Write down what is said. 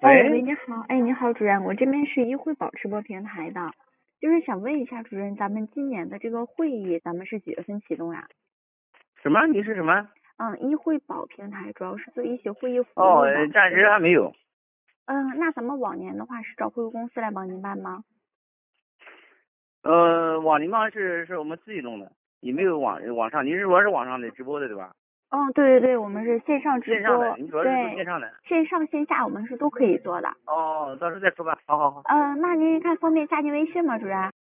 喂， 喂，你好，你好，主任，我这边是医惠宝直播平台的，就是想问一下主任，咱们今年的这个会议，咱们是几月份启动呀？ 什么？你是什么？ 医惠宝平台主要是做一些会议服哦， 务的。 暂时还没有。 那咱们往年的话是找会议公司来帮您办吗？ 网银帮是我们自己弄的，你没有网上，你是说是网上的直播的对吧？ 对对对，我们是线上直播， 线上的，你主要是做对， 线上的。 线上线下我们是都可以做的。 哦，到时候再说吧。好好好。 那您看方便加您微信吗，主任？